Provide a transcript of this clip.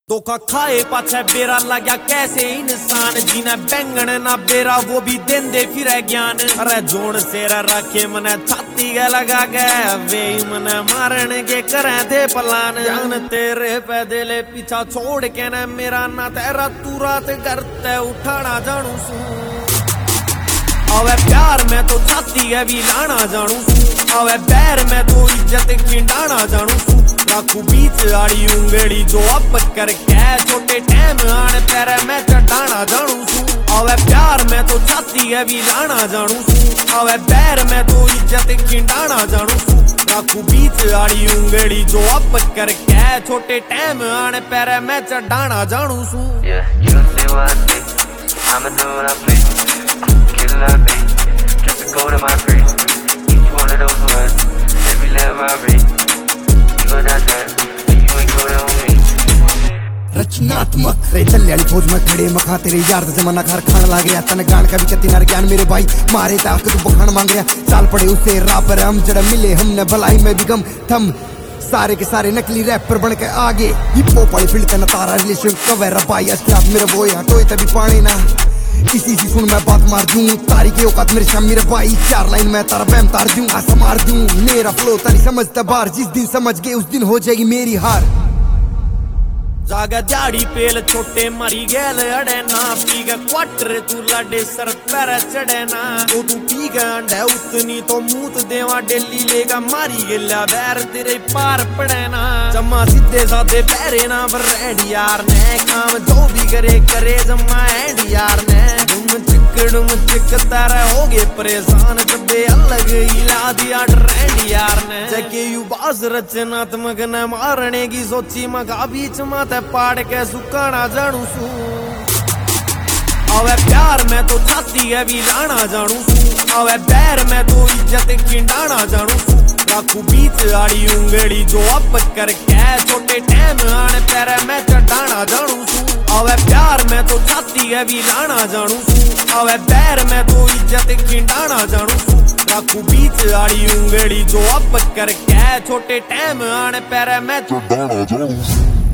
धोखा खाए पाछे बेरा लग्या कैसे इंसान जिन्हें बैंगन ना बेरा वो भी देंदे फिर ज्ञान। अरे जोड़ सेर रखे मने छाती के लगा गए वे मने मारन के करे थे पलान। जान तेरे पैदले पीछा छोड़ के न मेरा ना तेरा तू रात करते उठाना जानू सू। अवे प्यार में तो छाती है भी लाना जानू सू। अवे पैर में तो इज्जत खिंडाना जानू सू। राखू बीच आड़ी उंगली जो अप करके छोटे टाइम आने पैर में चढ़ाना जानू सू। अवे प्यार में तो छाती है भी लाना जानू सू। अवे पैर में तो इज्जत खिंडाना जानू सू। राखू बीच आड़ी उंगली जो अप करके छोटे टाइम आने पैर में चढ़ाना जानू सू। रचनात्मक रे चले वाली फौज में खड़े मखा तेरे यार जमाना घर खान ला गया तन गान का भी कति नर ज्ञान मेरे भाई मारे ताक तू बखान मांग गया चाल पड़े उसे राह पर हम जड़ मिले हमने भलाई में भी गम थम सारे के सारे नकली रैपर बन के आगे हिप हॉप वाली फील्ड तना तारा रिलेशन कवर रपाई अस्त्राप मेरे बोय हटोए तभी पानी ना इसी सुन मैं बात मार दूं तारी के औकात मेरे शाम मेरे भाई चार लाइन में तारा बैम तार दूं आसा मार दूं मेरा फ्लो तारी समझता बार जिस दिन समझ गए उस दिन हो जाएगी मेरी हार। जागा जाड़ी पेल छोटे मरी गैल अड़े ना पी ग क्वार्टर तू लाडे सर पर चढ़े ना तो तू पी ग अंडे उतनी तो मूत देवा डेली लेगा मारी गेला बैर तेरे पार पड़े ना। जम्मा सीधे साधे पैरे ना पर रेड यार ने काम जो भी करे जम्मा एंड यार ने डुम चिक तारा हो गए परेशान जबे अलग हिला दिया ट्रेंड यार ने। जके यू बाज रचनात्मक न मारने की सोची मगा बीच माते पाड़ के सुखाना जानू सू। अवे प्यार में तो छाती है भी लाना जानू सू। अवे पैर में तो इज्जत खिंडाना जानू सू। राखू बीच आड़ी उंगली जो अप करके छोटे टाइम आने पैर में चढ़ाना जानू सू। अवे प्यार में तो छाती है भी लाना जानू सू। अवे पैर में तो इज्जत खिंडाना जानू सू। राखू बीच आड़ी उंगली जो अप करके छोटे टाइम आने पैर में चढ़ाना जानू सू।